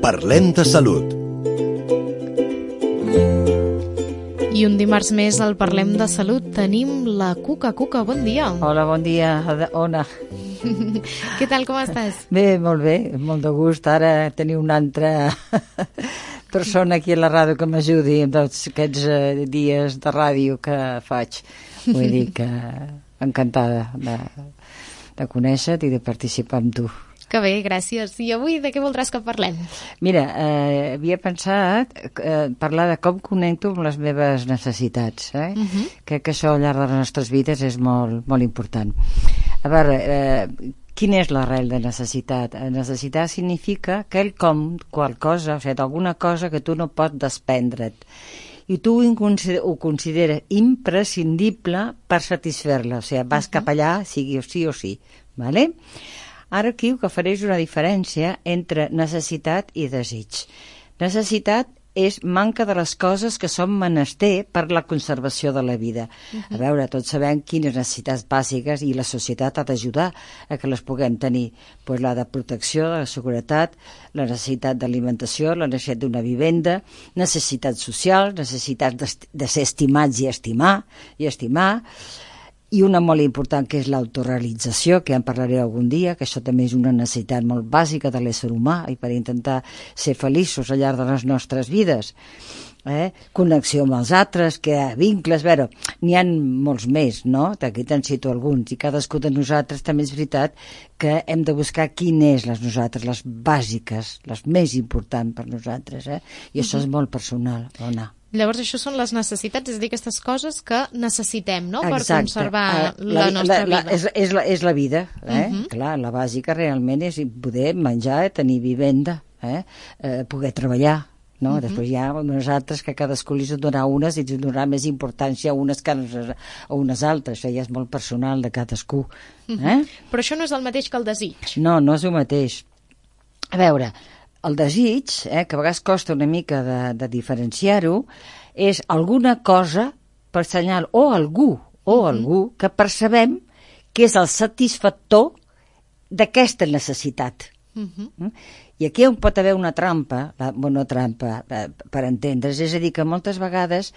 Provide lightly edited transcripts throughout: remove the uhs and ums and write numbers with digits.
Parlem de salut. I un dimarts més al Parlem de Salut tenim la Cuca. Cuca, bon dia. Hola, bon dia, Ona. Què tal, com estàs? Bé, molt de gust. Ara tenir una altra persona aquí a la ràdio que m'ajudi en tots aquests dies de ràdio que faig. Vull dir que encantada de conèixer-te i de participar amb tu. Que bé, gràcies. I avui de què voldràs que parlem? Mira, havia pensat parlar de com connecto amb les meves necessitats. Crec que això al llarg de les nostres vides és molt, molt important. A veure, quina és l'arrel de necessitat? Necessitat significa quelcom, qualcosa, o sigui, alguna cosa que tu no pots desprendre't. I tu ho consideres imprescindible per satisfer-la. O sigui, vas cap allà, sigui sí o sí. Vale? Ara aquí ho que faré és una diferència entre necessitat i desig. Necessitat és manca de les coses que són menester per la conservació de la vida. A veure, tots sabem quines necessitats bàsiques i la societat ha d'ajudar a que les puguem tenir. Pues la de protecció, la seguretat, la necessitat d'alimentació, la necessitat d'una vivenda, necessitats socials, necessitats de ser estimats i estimar, i una molt important que és l'autorealització, que en parlaré algun dia, que això també és una necessitat molt bàsica de l'ésser humà i per intentar ser feliços al llarg de les nostres vides. Connexió amb els altres, crear vincles, veure, n'hi ha molts més, no? Aquí te'n cito alguns, i cadascú de nosaltres també és veritat que hem de buscar quines les nosaltres, les bàsiques, les més importants per nosaltres, i això és molt personal, Ona. Llavors això són les necessitats, és a dir, aquestes coses que necessitem, no?, per Exacte. Conservar la nostra vida. És la vida, Clar, la bàsica realment és poder menjar, tenir vivenda, poder treballar, no? Després hi ha unes altres que cadascú li donarà unes i li donarà més importància a unes que a unes altres. Això ja és molt personal de cadascú. Però això no és el mateix que el desig. No és el mateix. A veure, el desig, que a vegades costa una mica de diferenciar-ho, és alguna cosa per senyal, o algú que percebem que és el satisfactor d'aquesta necessitat. I aquí on pot haver una trampa, per entendre's, és a dir, que moltes vegades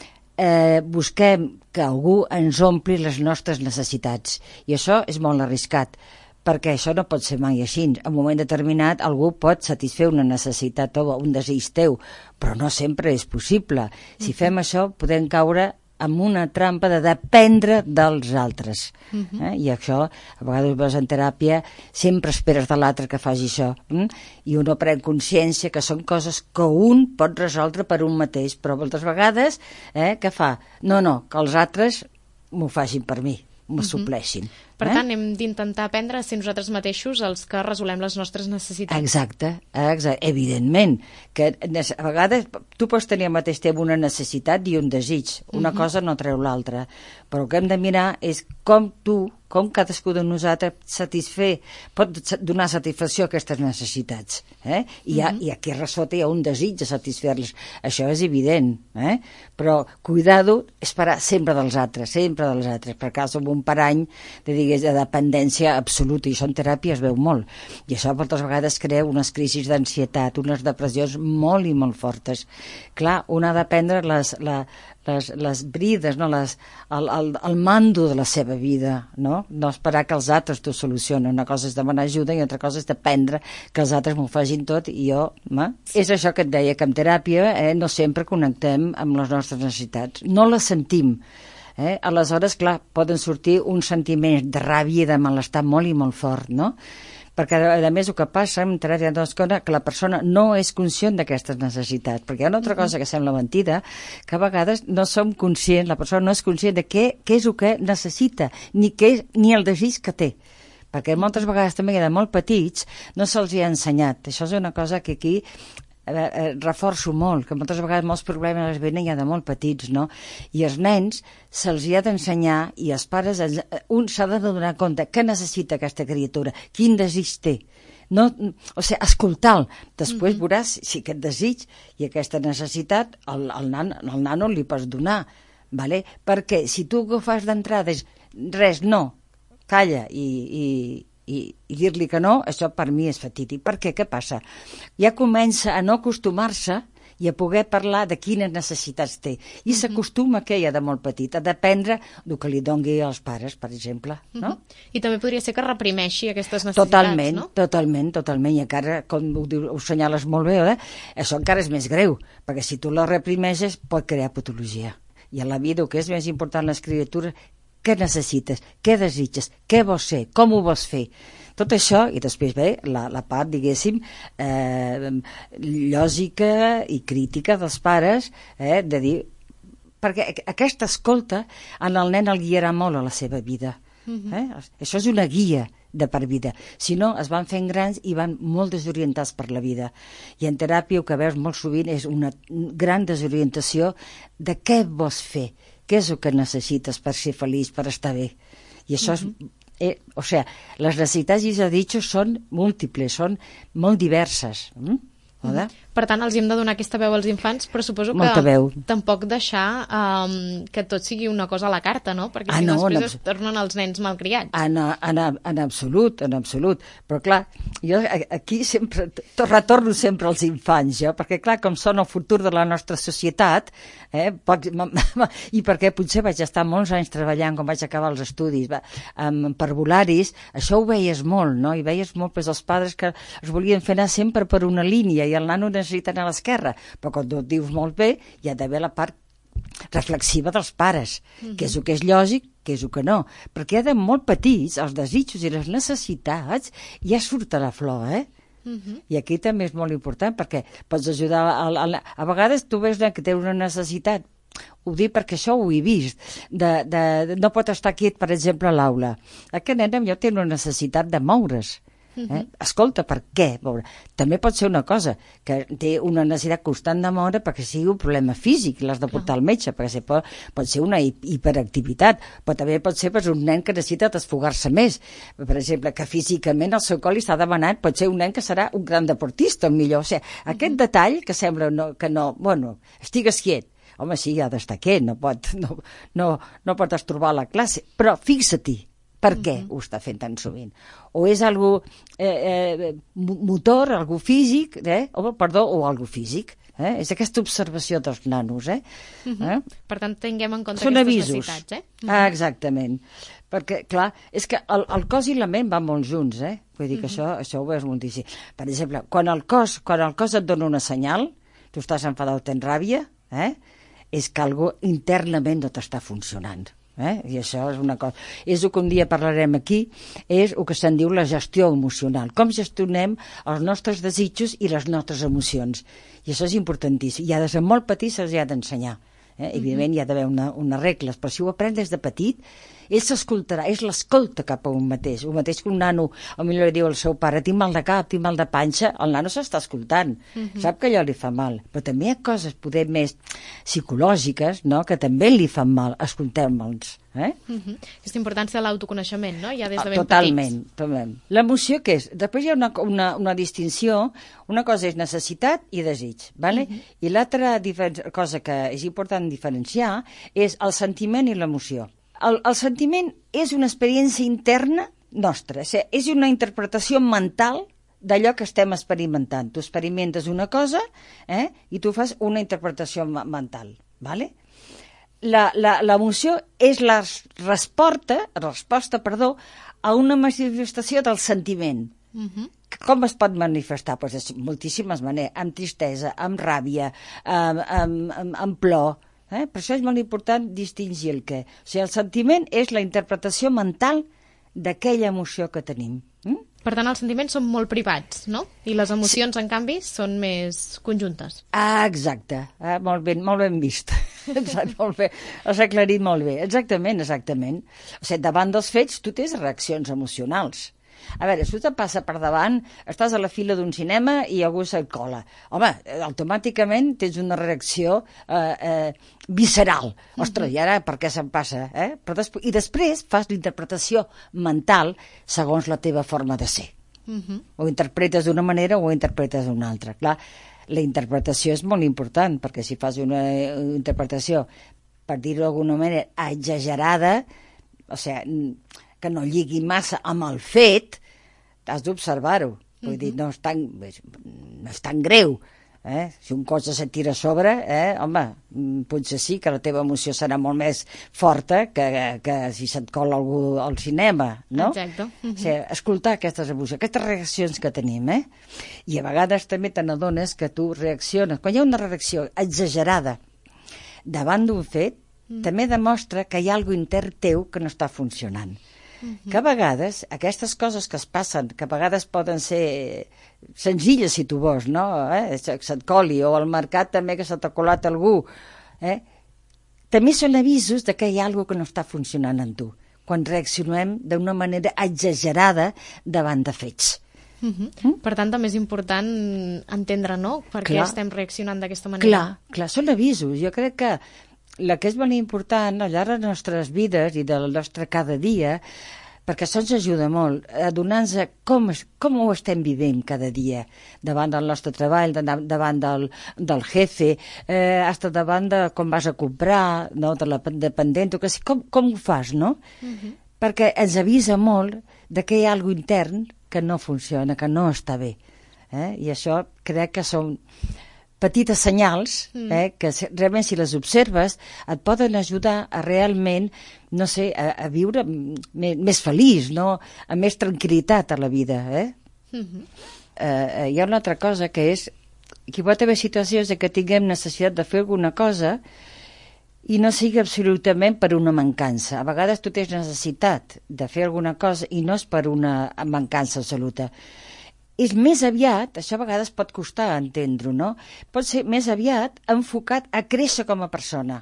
busquem que algú ens ompli les nostres necessitats, i això és molt arriscat, perquè això no pot ser mai així. En un moment determinat algú pot satisfer una necessitat o un desig teu, però no sempre és possible. Si fem això podem caure en una trampa de dependre dels altres. I això, a vegades vas en teràpia, sempre esperes de l'altre que faci això. I un pren consciència que són coses que un pot resoldre per un mateix, però moltes vegades, què fa? No, que els altres m'ho facin per mi, m'ho supleixin. Per tant, hem d'intentar aprendre a ser nosaltres mateixos els que resolem les nostres necessitats. Exacte. Evidentment, que a vegades tu pots tenir al mateix temps una necessitat i un desig. Una cosa no treu l'altra. Però el que hem de mirar és com cadascú de nosaltres pot donar satisfacció a aquestes necessitats. I aquí a sota hi ha un desig de satisfer-les. Això és evident. Però cuidado, esperar sempre dels altres, perquè som un parany de dependència absoluta, i això en teràpia es veu molt. I això moltes vegades crea unes crisis d'ansietat, unes depressions molt i molt fortes. Clar, un ha de prendre les brides, no? El mando de la seva vida, no esperar que els altres t'ho solucionen. Una cosa és demanar ajuda i altra cosa és dependre que els altres m'ho facin tot i jo... És això que et deia, que en teràpia no sempre connectem amb les nostres necessitats, no les sentim. Aleshores, clar, poden sortir uns sentiments de ràbia i de malestar molt i molt fort, no? Perquè, a més, el que passa en teràpia que la persona no és conscient d'aquestes necessitats, perquè hi ha una altra cosa que sembla mentida, que a vegades no som conscients, la persona no és conscient de què és el que necessita, ni el desig que té. Perquè moltes vegades també de molt petits no se'ls hi ha ensenyat. Això és una cosa que aquí reforço molt, que moltes vegades molts problemes es venen ja de molt petits, no? I els nens se'ls hi ha d'ensenyar, i els pares, un s'ha de donar compte què necessita aquesta criatura, quin desig té. No, o sigui, escoltar-lo. Després veuràs si aquest desig i aquesta necessitat al nano li pots donar, perquè si tu ho fas d'entrada és res, no, calla i i dir-li que no, això per mi és fatídic. Per què? Què passa? Ja comença a no acostumar-se i a poder parlar de quines necessitats té. I s'acostuma que ella de molt petit a dependre del que li dongui als pares, per exemple. No? I també podria ser que reprimeixi aquestes necessitats, no? Totalment. I encara, com ho senyales molt bé, això encara és més greu, perquè si tu la reprimeixes pot crear patologia. I a la vida el que és més important l'escriptura, què necessites, què desitges, què vols ser, com ho vols fer. Tot això, i després ve la part, diguéssim, lògica i crítica dels pares, de dir, perquè aquesta escolta en el nen el guiarà molt a la seva vida. Això és una guia de per vida. Si no, es van fent grans i van molt desorientats per la vida. I en teràpia el que veus molt sovint és una gran desorientació de què vols fer, què és el que necessites per ser feliç, per estar bé. I això és... o sigui, les necessitats i desitjos són múltiples, són molt diverses. Per tant, els hem de donar aquesta veu als infants, però suposo Molta que veu. tampoc deixar que tot sigui una cosa a la carta, no? Perquè si no, després es tornen els nens malcriats. En absolut. Però clar, jo aquí sempre retorno sempre als infants, perquè clar, com són el futur de la nostra societat, i perquè potser vaig estar molts anys treballant quan vaig acabar els estudis amb parvularis, això ho veies molt, no? I veies molt els pares que es volien fer anar sempre per una línia i el nano necessita anar a l'esquerra, però quan tu dius molt bé hi ha d'haver la part reflexiva dels pares, que és el que és lògic, que és el que no, perquè ja de molt petits els desitjos i les necessitats ja surt a la flor, I aquí també és molt important perquè pots ajudar a vegades tu veus que té una necessitat, ho dic perquè això ho he vist, no pot estar quiet, per exemple, a l'aula. Aquest nen millor té una necessitat de moure's. Escolta, per què? També pot ser una cosa, que té una necessitat constant de moure perquè sigui un problema físic, l'has de portar al metge, perquè pot ser una hiperactivitat, però també pot ser un nen que necessita desfogar-se més. Per exemple, que físicament el seu col li està demanant, pot ser un nen que serà un gran deportista, millor. O sigui, aquest detall que sembla que no, estigues quiet. Home, sí, ha d'estar quiet, no pot estorbar la classe, però fixa-t'hi. Per què ho està fent tan sovint? O és algú motor, algú físic, o algú físic. És aquesta observació dels nanos. Per tant, tinguem en compte són aquestes avisos. necessitats. Exactament. Perquè, clar, és que el cos i la ment van molt junts. Vull dir que això ho veus moltíssim. Per exemple, quan el cos et dona una senyal, tu estàs enfadat o tens ràbia, és que algú internament no t'està funcionant. I això és una cosa, és el que un dia parlarem aquí, és el que se'n diu la gestió emocional, com gestionem els nostres desitjos i les nostres emocions, i això és importantíssim, i des de molt petit se'ls ha d'ensenyar. Evidentment hi ha d'haver unes regles, però si ho aprens des de petit ell s'escoltarà, és l'escolta cap a un mateix. El mateix que un nano, potser li diu al seu pare, tinc mal de cap, tinc mal de panxa, el nano s'està escoltant, sap que allò li fa mal, però també hi ha coses poder més psicològiques, no?, que també li fan mal, escoltem-los. Aquesta importància de l'autoconeixement, no?, ja des de ben petits. Totalment. L'emoció què és? Després hi ha una distinció, una cosa és necessitat i desig, ¿vale? I l'altra cosa que és important diferenciar és el sentiment i l'emoció. El sentiment és una experiència interna nostra, és una interpretació mental d'allò que estem experimentant. Tu experimentes una cosa i tu fas una interpretació mental. ¿Vale? L'emoció és la resposta a una manifestació del sentiment. Com es pot manifestar? Pues de moltíssimes maneres, amb tristesa, amb ràbia, amb plor. Per això és molt important distingir el què. O sigui, el sentiment és la interpretació mental d'aquella emoció que tenim. Per tant, els sentiments són molt privats, no? I les emocions, en canvi, són més conjuntes. Exacte. Molt ben vist. Molt bé. Has aclarit molt bé. Exactament. O sigui, davant dels fets, tu tens reaccions emocionals. A veure, si te passa per davant, estàs a la fila d'un cinema i algú se't cola. Home, automàticament tens una reacció visceral. Ostres, i ara per què se'm passa? I després fas l'interpretació mental segons la teva forma de ser. O interpretes d'una manera o interpretes d'una altra. Clar, la interpretació és molt important, perquè si fas una interpretació, per dir-ho d'alguna manera, exagerada, o sigui, que no lligui massa amb el fet, has d'observar-ho. Vull dir, no és tan greu. Si un cos se tira a sobre, home, potser sí que la teva emoció serà molt més forta que si se't cola algú al cinema, no? Exacte. O sigui, escoltar aquestes emocions, aquestes reaccions que tenim, i a vegades també te n'adones que tu reacciones. Quan hi ha una reacció exagerada davant d'un fet, també demostra que hi ha alguna intern teu que no està funcionant. Que a vegades, aquestes coses que es passen, que a vegades poden ser senzilles si tu vols, no? Se't coli, o al mercat també que se t'ha colat algú. També són avisos de que hi ha alguna que no està funcionant en tu, quan reaccionem d'una manera exagerada davant de fets. Per tant, també és important entendre, no?, per què estem reaccionant d'aquesta manera. Clar, són avisos. Jo crec que el que és molt important al llarg de les nostres vides i del nostre cada dia, perquè això ens ajuda molt a donar-nos com ho estem vivint cada dia, davant del nostre treball, davant del jefe, fins davant de com vas a comprar, no? De la dependent, com ho fas, no? Perquè ens avisa molt de que hi ha alguna intern que no funciona, que no està bé. I això crec que són petites senyals que realment si les observes et poden ajudar a realment, no sé, a viure més feliç, no? Amb més tranquil·litat a la vida. Hi ha una altra cosa que és que hi pot haver situacions en què tinguem necessitat de fer alguna cosa i no sigui absolutament per una mancança. A vegades tu tens necessitat de fer alguna cosa i no és per una mancança absoluta. És més aviat, això a vegades pot costar entendre-ho, no? Pot ser més aviat enfocat a créixer com a persona,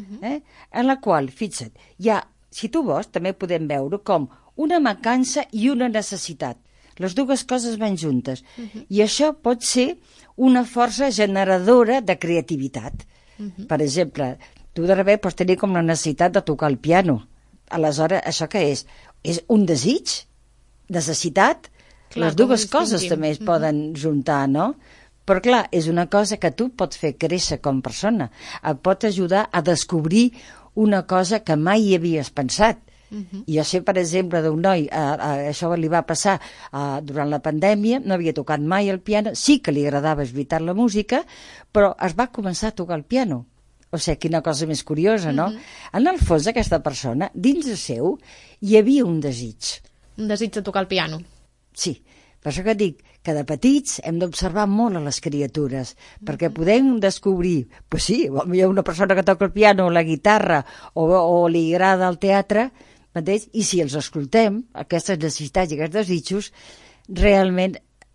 en la qual, fixa't, si tu vols, també podem veure com una mancança i una necessitat. Les dues coses van juntes. I això pot ser una força generadora de creativitat. Per exemple, tu de rebé pots tenir com la necessitat de tocar el piano. Aleshores, això què és? És un desig? Necessitat? Clar, les dues coses també es poden juntar, no? Però clar, és una cosa que tu pots fer créixer com a persona. Et pot ajudar a descobrir una cosa que mai hi havies pensat. I jo sé, per exemple, d'un noi, això li va passar durant la pandèmia, no havia tocat mai el piano, sí que li agradava, és veritat, la música, però es va començar a tocar el piano. O sigui, quina cosa més curiosa, no? En el fons, aquesta persona, dins de seu, hi havia un desig. Un desig de tocar el piano. Sí, per això que dic que de petits hem d'observar molt a les criatures, perquè podem descobrir, pues sí, hi ha una persona que toca el piano o la guitarra o li agrada el teatre, mateix, i si els escoltem, aquestes necessitats i aquests desitjos, realment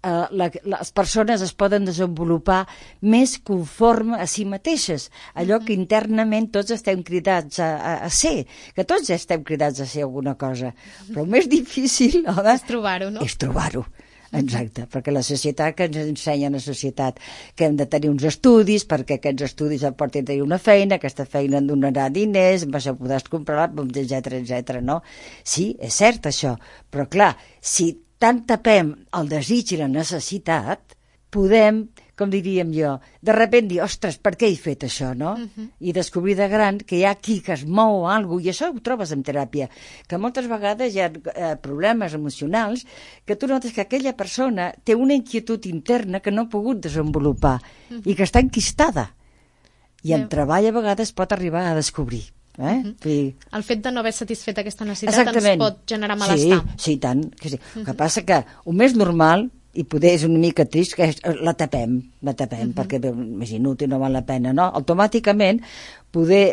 les persones es poden desenvolupar més conforme a si mateixes, allò que internament tots estem cridats a ser, que tots estem cridats a ser alguna cosa, però el més difícil és trobar-ho, no? És trobar-ho, exacte, perquè la societat que ens ensenya la societat que hem de tenir uns estudis, perquè aquests estudis et portin a tenir una feina, aquesta feina et donarà diners, amb això podràs comprar, etc, no? Sí, és cert això, però clar, si tant tapem el desig i la necessitat, podem, com diríem jo, de sobte dir, ostres, per què he fet això, no? I descobrir de gran que hi ha qui que es mou alguna cosa, i això ho trobes en teràpia, que moltes vegades hi ha problemes emocionals que tu notes que aquella persona té una inquietud interna que no ha pogut desenvolupar i que està enquistada. I en treball a vegades pot arribar a descobrir. El fet de no haver satisfet aquesta necessitat ens pot generar malestar. Sí, tant. El que passa que el més normal, i poder és una mica trist, que la tapem, perquè és inútil, no val la pena, no? Automàticament, poder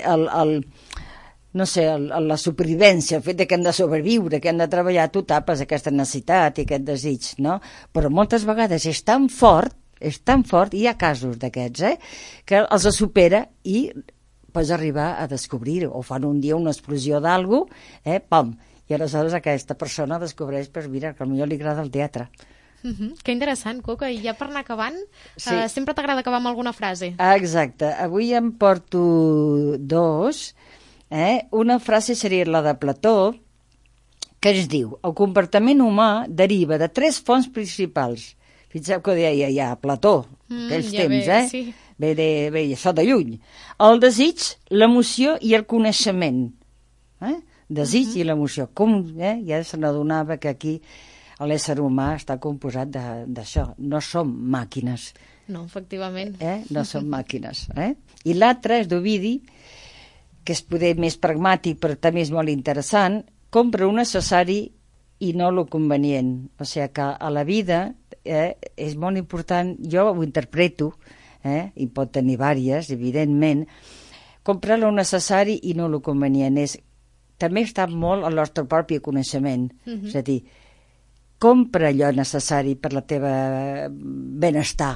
no sé, la supervivència, el fet que hem de sobreviure, que hem de treballar, tu tapes aquesta necessitat i aquest desig, no? Però moltes vegades és tan fort, i hi ha casos d'aquests, que els supera i pots arribar a descobrir, o fan un dia una explosió d'algú, pam, i aleshores aquesta persona descobreix, pues mira, que potser li agrada el teatre. Que interessant, Coca, i ja per anar acabant, sempre t'agrada acabar amb alguna frase. Exacte, avui em porto dos, una frase seria la de Plató, que ens diu, el comportament humà deriva de 3 fonts principals. Fixeu que deia ja Plató, aquells temps, sí. Ve això de lluny. El desig, l'emoció i el coneixement. Desig i l'emoció. Ja se n'adonava que aquí l'ésser humà està composat d'això. No som màquines. No, efectivament. No som màquines. I l'altre és d'Ovidi, que és poder més pragmàtic, però també és molt interessant. Compra el necessari i no el convenient. O sigui que a la vida és molt important, jo ho interpreto, i pot tenir vàries, evidentment, comprar el necessari i no el convenient. També està molt al nostre propi coneixement. És a dir, compra allò necessari per la teva benestar,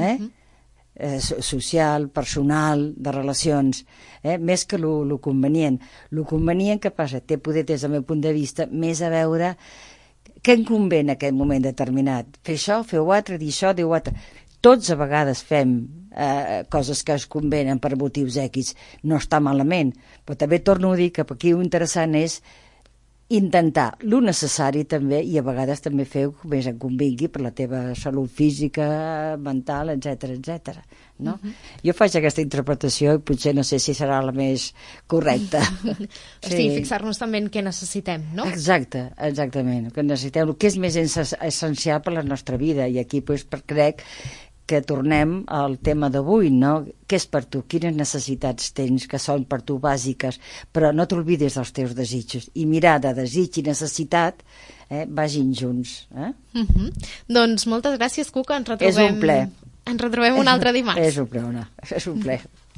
social, personal, de relacions, més que el convenient. El convenient, què passa? Té poder, des del meu punt de vista, més a veure què em convé en aquest moment determinat. Fer això, fer ho altre, dir això, dir ho altre. Tots a vegades fem coses que es convenen per motius X. No està malament, però també torno a dir que aquí l'interessant és intentar lo necessari també, i a vegades també fer el que més en convingui per la teva salut física, mental, etc. No? Jo faig aquesta interpretació i potser no sé si serà la més correcta. Sí, fixar-nos també en què necessitem, no? Exactament, que necessitem, el que és més essencial per la nostra vida, i aquí crec que tornem al tema d'avui, no? Què és per tu? Quines necessitats tens que són per tu bàsiques? Però no t'oblidis dels teus desitjos. I mirar de desig i necessitat vagin junts. Doncs moltes gràcies, Cuca. És un ple. Ens retrobem un altre dimarts. És un ple.